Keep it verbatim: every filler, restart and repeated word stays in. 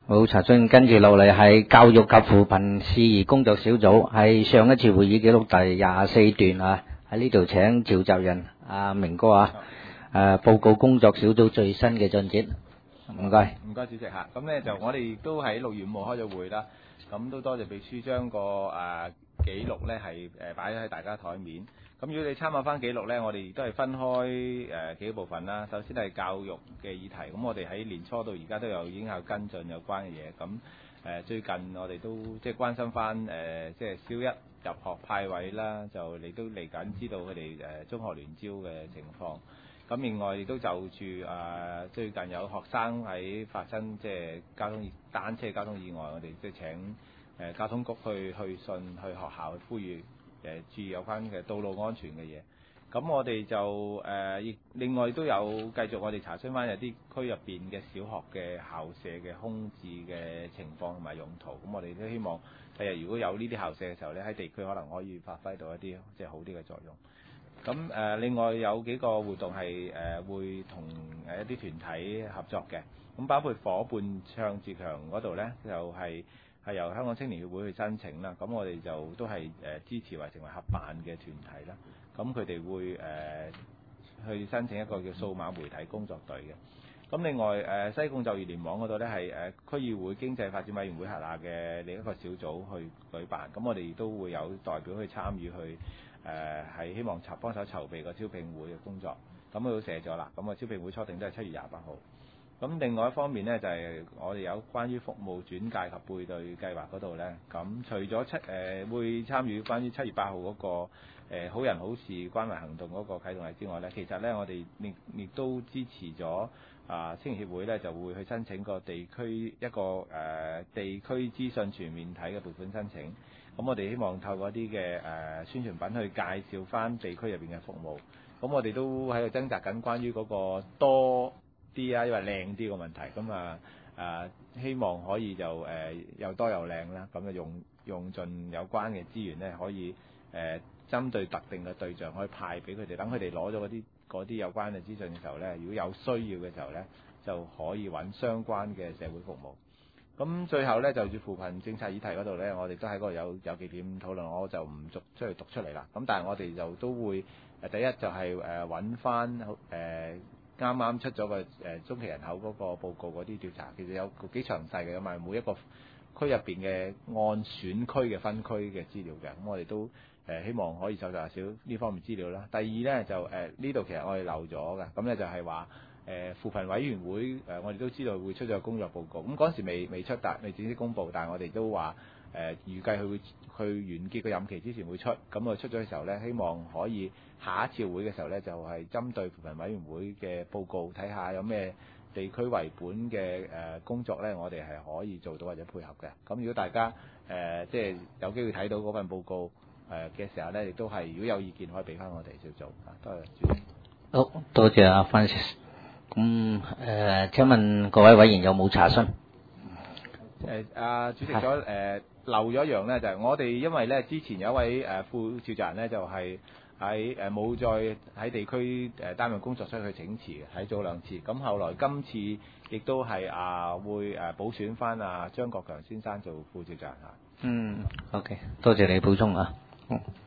好，查詢跟住落嚟係教育及扶貧事宜工作小組，係上一次會議記錄第廿四段啊，喺呢度請召集人阿明哥啊，誒報告工作小組最新嘅進展。唔該， 唔該主席嚇。咁咧就我哋都喺六月五號開咗會啦，咁都多謝秘書將個誒記錄咧係誒擺喺大家台面。咁如果你參考翻記錄咧，我哋都係分開誒幾個部分啦。首先係教育嘅議題，咁我哋喺年初到而家都有已經有跟進有關嘅嘢。咁誒最近我哋都即係關心翻誒即係小一入學派位啦，就你都嚟緊知道佢哋誒中學聯招嘅情況。咁另外亦都就住誒、呃、最近有學生喺發生即係交通單車交通意外，我哋即係請誒、呃、交通局去去信去學校去呼籲誒、呃、注意有關嘅道路安全嘅嘢。咁我哋就誒亦、呃、另外都有繼續我哋查詢翻有啲區入邊嘅小學嘅校舍嘅空置嘅情況同埋用途。咁我哋都希望第日如果有呢啲校舍嘅時候咧，喺地區可能可以發揮到一啲即係好啲嘅作用。咁誒、呃，另外有幾個活動係誒、呃、會同誒一啲團體合作嘅，咁包括伙伴唱自強嗰度咧，就係、是、係由香港青年協會去申請啦。咁我哋就都係誒、呃、支持為成為合辦嘅團體啦。咁佢哋會誒、呃、去申請一個叫數碼媒體工作隊嘅。咁另外誒、呃、西貢就業聯網嗰度咧係誒區議會經濟發展委員會轄下嘅另一個小組去舉辦。咁我哋亦都會有代表去參與去。誒係、呃、希望籌幫手籌備個招聘會嘅工作，咁佢都寫咗啦。咁個招聘會初定都係七月廿八號。咁另外一方面呢，就係、是、我哋有關於服務轉介及配對計劃嗰度呢。咁除咗七誒、呃、會參與關於七月八號嗰個、呃、好人好事關懷行動嗰個啟動禮之外呢，其實呢，我哋亦亦都支持咗啊青年協會呢，就會去申請個地區一個誒、呃、地區資訊全面體嘅撥款申請。咁我哋希望透過一啲嘅誒宣傳品去介紹翻地區入邊嘅服務。咁我哋都喺度掙扎緊關於嗰個多啲啊，因為靚啲個問題。咁啊誒希望可以就誒、呃、又多又靚啦。咁啊用用盡有關嘅資源咧，可以誒、呃、針對特定嘅對象，可以派俾佢哋，等佢哋攞咗嗰啲嗰啲有關嘅資訊嘅時候咧，如果有需要嘅時候咧，就可以揾相關嘅社會服務。咁最後咧就住扶貧政策議題嗰度咧，我哋都喺嗰度有有幾點討論，我就唔逐出去讀出嚟啦。咁但係我哋就都會誒第一就係誒揾翻誒啱啱出咗個誒中期人口嗰個報告嗰啲調查，其實有幾詳細嘅，咁啊每一個區入邊嘅按選區嘅分區嘅資料嘅，咁我哋都誒希望可以搜集下少呢方面資料啦。第二咧就誒呢度其實我哋漏咗嘅，咁咧就係話。誒扶貧委員會誒、呃，我哋都知道會出咗工作報告，咁嗰陣時未未出，但未正式公佈，但係我哋都話誒、呃、預計佢會去完結個任期之前會出，咁我出咗嘅時候咧，希望可以下一次會嘅時候咧，就係、是、針對扶貧委員會嘅報告，睇下有咩地區為本嘅誒、呃、工作咧，我哋係可以做到或者配合嘅。咁如果大家誒、呃、即係有機會睇到嗰份報告誒嘅時候咧，亦都係如果有意見可以俾翻我哋小組啊。多謝主席。 好多謝阿 Francis。咁誒、呃，請問各位委員有冇查詢？ 誒啊、呃，主席咗誒、呃、漏咗一樣咧，就係、是、我哋因為咧之前有一位誒、呃、副召集人咧，就係喺誒冇再喺地區誒擔任工作，所以佢請辭嘅，喺咗兩次。咁後來今次亦都係啊會誒補選翻啊張國強先生做副召集人嚇。 嗯 ，OK，多謝你補充啊。嗯